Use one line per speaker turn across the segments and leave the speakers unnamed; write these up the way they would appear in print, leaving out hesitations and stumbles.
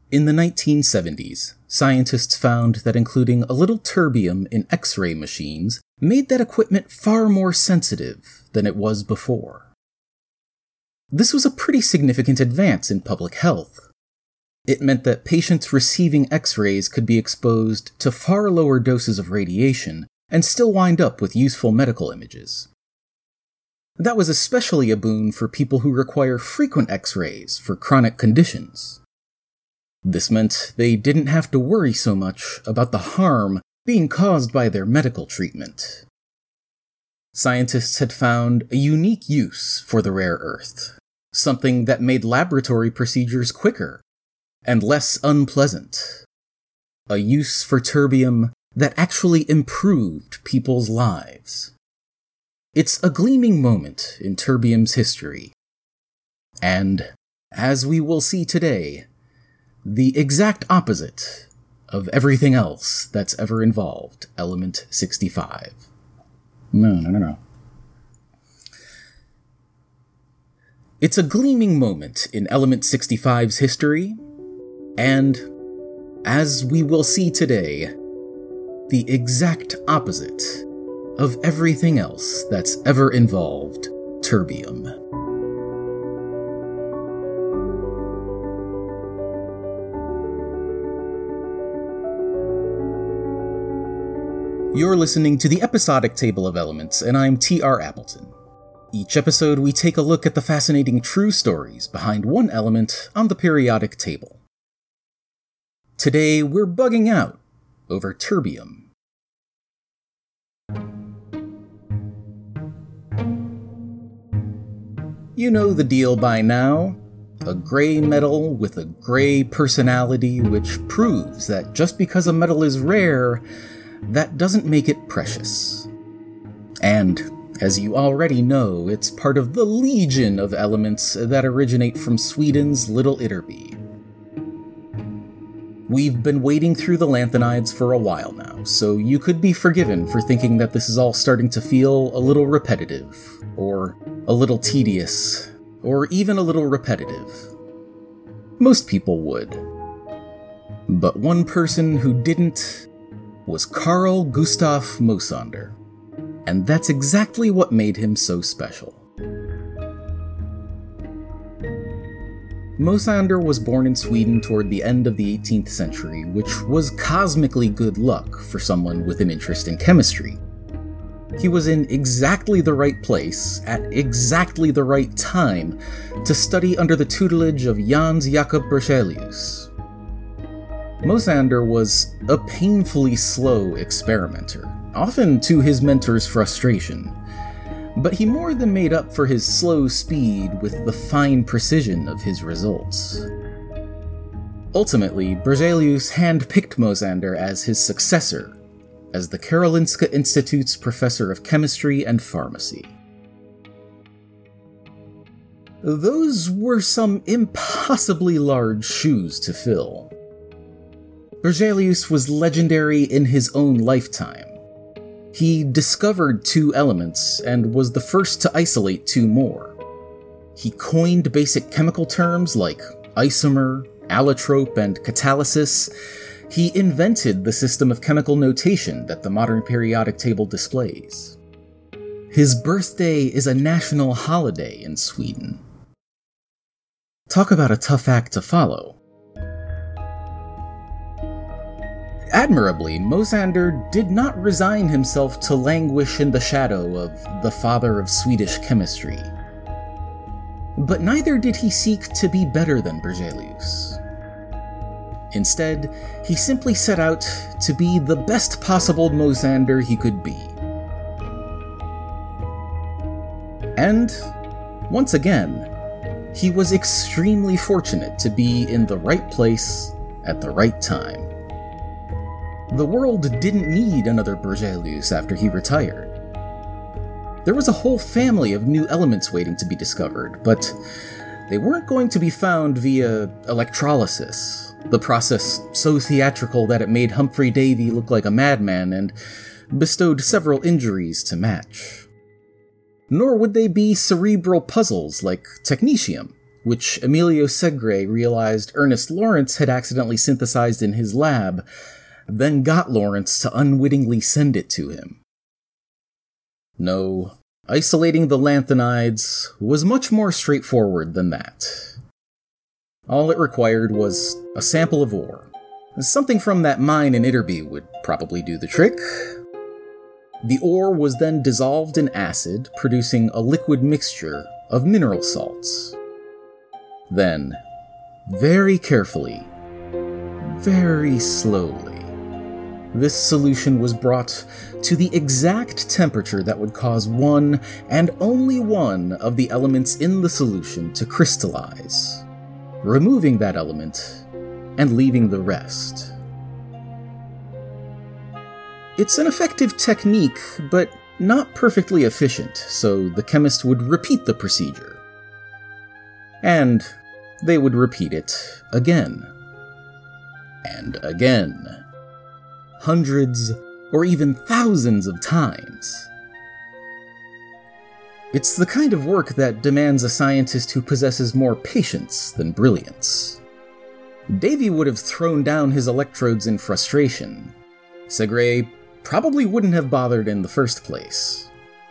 In the 1970s, scientists found that including a little terbium in X-ray machines made that equipment far more sensitive than it was before. This was a pretty significant advance in public health. It meant that patients receiving X-rays could be exposed to far lower doses of radiation and still wind up with useful medical images. That was especially a boon for people who require frequent X-rays for chronic conditions. This meant they didn't have to worry so much about the harm being caused by their medical treatment. Scientists had found a unique use for the rare earth, something that made laboratory procedures quicker and less unpleasant. A use for terbium that actually improved people's lives. It's a gleaming moment in terbium's history. And, as we will see today, the exact opposite of everything else that's ever involved Element 65. No. It's a gleaming moment in Element 65's history, and, as we will see today, the exact opposite of everything else that's ever involved terbium. You're listening to the Episodic Table of Elements, and I'm T.R. Appleton. Each episode, we take a look at the fascinating true stories behind one element on the periodic table. Today, we're bugging out over terbium. You know the deal by now. A gray metal with a gray personality, which proves that just because a metal is rare, that doesn't make it precious. And, as you already know, it's part of the legion of elements that originate from Sweden's Little Ytterby. We've been wading through the lanthanides for a while now, so you could be forgiven for thinking that this is all starting to feel a little repetitive, or a little tedious, or even a little repetitive. Most people would. But one person who didn't was Carl Gustaf Mosander, and that's exactly what made him so special. Mosander was born in Sweden toward the end of the 18th century, which was cosmically good luck for someone with an interest in chemistry. He was in exactly the right place, at exactly the right time, to study under the tutelage of Jan Jacob Berzelius. Mosander was a painfully slow experimenter, often to his mentor's frustration, but he more than made up for his slow speed with the fine precision of his results. Ultimately, Berzelius hand-picked Mosander as his successor, as the Karolinska Institute's professor of chemistry and pharmacy. Those were some impossibly large shoes to fill. Berzelius was legendary in his own lifetime. He discovered 2 elements and was the first to isolate 2 more. He coined basic chemical terms like isomer, allotrope, and catalysis. He invented the system of chemical notation that the modern periodic table displays. His birthday is a national holiday in Sweden. Talk about a tough act to follow. Admirably, Mosander did not resign himself to languish in the shadow of the father of Swedish chemistry. But neither did he seek to be better than Berzelius. Instead, he simply set out to be the best possible Mosander he could be. And, once again, he was extremely fortunate to be in the right place at the right time. The world didn't need another Berzelius after he retired. There was a whole family of new elements waiting to be discovered, but they weren't going to be found via electrolysis, the process so theatrical that it made Humphrey Davy look like a madman and bestowed several injuries to match. Nor would they be cerebral puzzles like technetium, which Emilio Segre realized Ernest Lawrence had accidentally synthesized in his lab, then got Lawrence to unwittingly send it to him. No, isolating the lanthanides was much more straightforward than that. All it required was a sample of ore. Something from that mine in Itterby would probably do the trick. The ore was then dissolved in acid, producing a liquid mixture of mineral salts. Then, very carefully, very slowly, this solution was brought to the exact temperature that would cause one and only one of the elements in the solution to crystallize, removing that element and leaving the rest. It's an effective technique, but not perfectly efficient, so the chemist would repeat the procedure. And they would repeat it again. And again. Hundreds or even thousands of times. It's the kind of work that demands a scientist who possesses more patience than brilliance. Davy would have thrown down his electrodes in frustration. Segre probably wouldn't have bothered in the first place.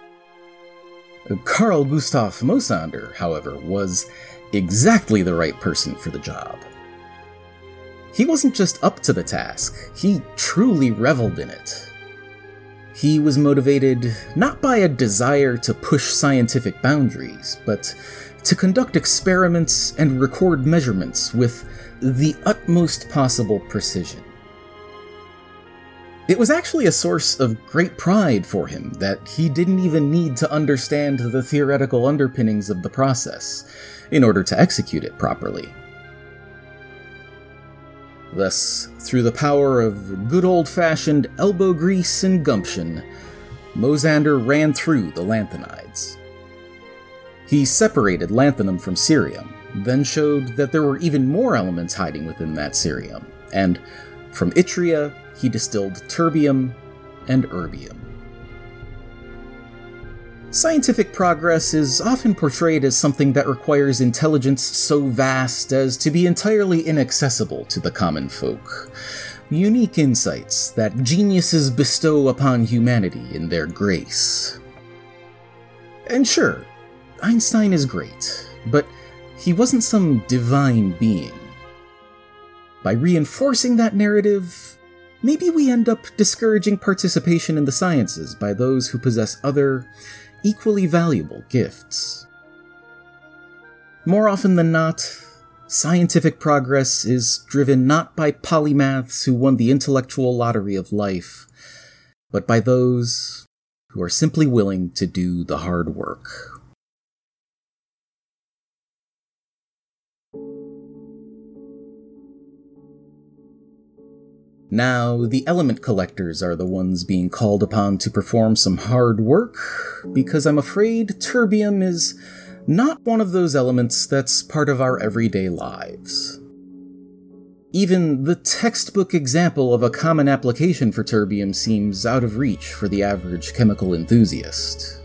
Carl Gustav Mosander, however, was exactly the right person for the job. He wasn't just up to the task, he truly reveled in it. He was motivated not by a desire to push scientific boundaries, but to conduct experiments and record measurements with the utmost possible precision. It was actually a source of great pride for him that he didn't even need to understand the theoretical underpinnings of the process in order to execute it properly. Thus, through the power of good old-fashioned elbow grease and gumption, Mosander ran through the lanthanides. He separated lanthanum from cerium, then showed that there were even more elements hiding within that cerium, and from yttria, he distilled terbium and erbium. Scientific progress is often portrayed as something that requires intelligence so vast as to be entirely inaccessible to the common folk. Unique insights that geniuses bestow upon humanity in their grace. And sure, Einstein is great, but he wasn't some divine being. By reinforcing that narrative, maybe we end up discouraging participation in the sciences by those who possess other, equally valuable gifts. More often than not, scientific progress is driven not by polymaths who won the intellectual lottery of life, but by those who are simply willing to do the hard work. Now, the element collectors are the ones being called upon to perform some hard work, because I'm afraid terbium is not one of those elements that's part of our everyday lives. Even the textbook example of a common application for terbium seems out of reach for the average chemical enthusiast.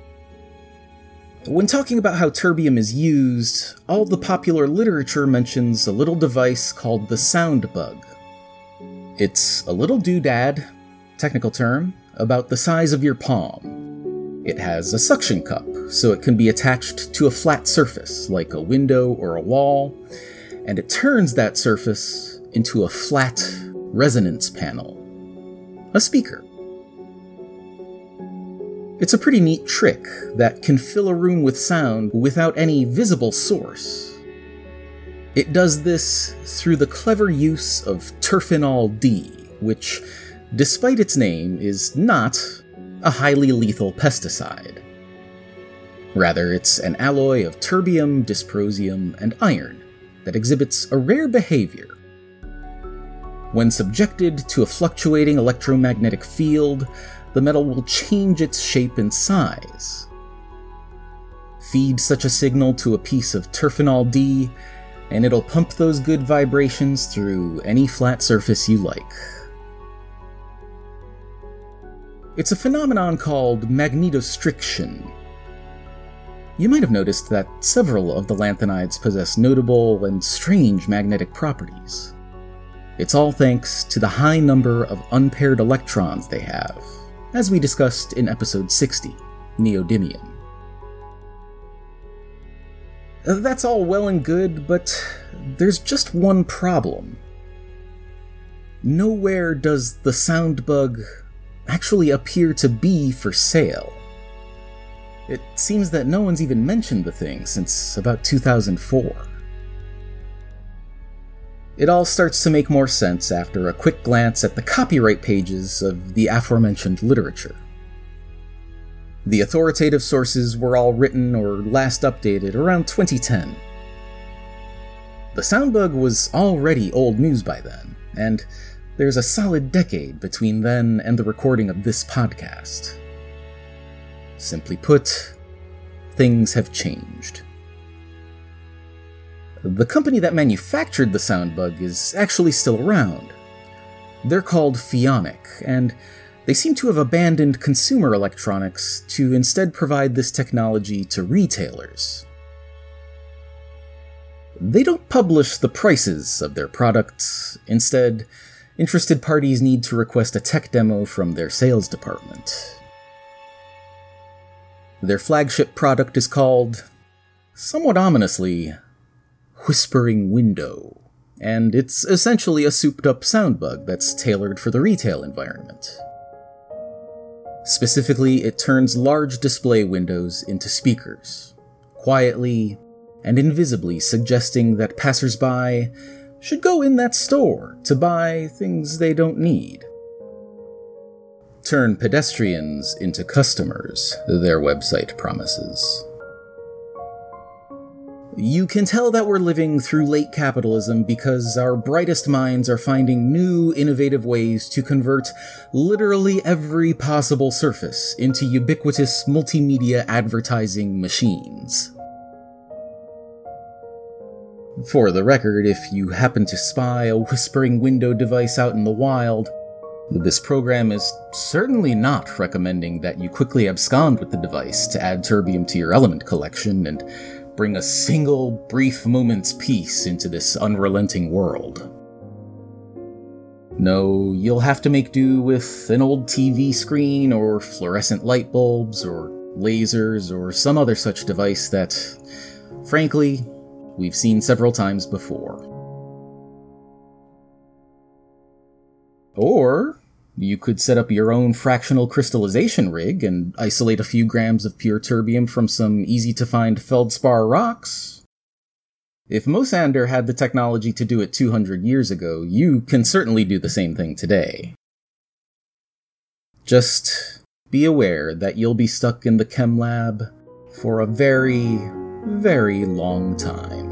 When talking about how terbium is used, all the popular literature mentions a little device called the sound bug. It's a little doodad, technical term, about the size of your palm. It has a suction cup, so it can be attached to a flat surface, like a window or a wall, and it turns that surface into a flat resonance panel. A speaker. It's a pretty neat trick that can fill a room with sound without any visible source. It does this through the clever use of terphenol D, which, despite its name, is not a highly lethal pesticide. Rather, it's an alloy of terbium, dysprosium, and iron that exhibits a rare behavior. When subjected to a fluctuating electromagnetic field, the metal will change its shape and size. Feed such a signal to a piece of terphenol D, and it'll pump those good vibrations through any flat surface you like. It's a phenomenon called magnetostriction. You might have noticed that several of the lanthanides possess notable and strange magnetic properties. It's all thanks to the high number of unpaired electrons they have, as we discussed in episode 60, neodymium. That's all well and good, but there's just one problem. Nowhere does the Soundbug actually appear to be for sale. It seems that no one's even mentioned the thing since about 2004. It all starts to make more sense after a quick glance at the copyright pages of the aforementioned literature. The authoritative sources were all written or last updated around 2010. The Soundbug was already old news by then, and there's a solid decade between then and the recording of this podcast. Simply put, things have changed. The company that manufactured the Soundbug is actually still around. They're called Phionic, and they seem to have abandoned consumer electronics to instead provide this technology to retailers. They don't publish the prices of their products. Instead, interested parties need to request a tech demo from their sales department. Their flagship product is called, somewhat ominously, Whispering Window, and it's essentially a souped-up Soundbug that's tailored for the retail environment. Specifically, it turns large display windows into speakers, quietly and invisibly suggesting that passersby should go in that store to buy things they don't need. Turn pedestrians into customers, their website promises. You can tell that we're living through late capitalism because our brightest minds are finding new, innovative ways to convert literally every possible surface into ubiquitous multimedia advertising machines. For the record, if you happen to spy a Whispering Window device out in the wild, this program is certainly not recommending that you quickly abscond with the device to add terbium to your element collection and bring a single brief moment's peace into this unrelenting world. No, you'll have to make do with an old TV screen or fluorescent light bulbs or lasers or some other such device that, frankly, we've seen several times before. Or you could set up your own fractional crystallization rig and isolate a few grams of pure terbium from some easy-to-find feldspar rocks. If Mosander had the technology to do it 200 years ago, you can certainly do the same thing today. Just be aware that you'll be stuck in the chem lab for a very, very long time.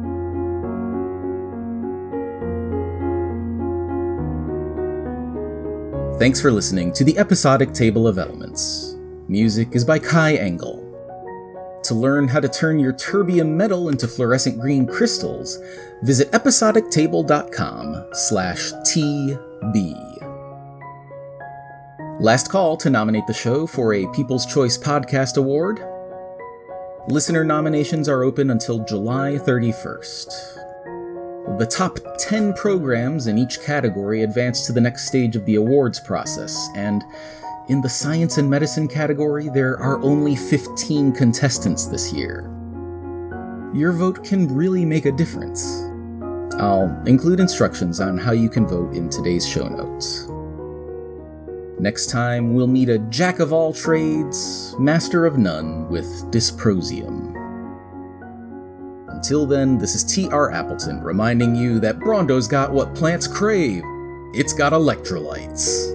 Thanks for listening to the Episodic Table of Elements. Music is by Kai Engel. To learn how to turn your terbium metal into fluorescent green crystals, visit episodictable.com/TB. Last call to nominate the show for a People's Choice Podcast Award. Listener nominations are open until July 31st. The top 10 programs in each category advance to the next stage of the awards process, and in the science and medicine category, there are only 15 contestants this year. Your vote can really make a difference. I'll include instructions on how you can vote in today's show notes. Next time, we'll meet a jack of all trades, master of none with dysprosium. Until then, this is T.R. Appleton reminding you that Brondo's got what plants crave. It's got electrolytes.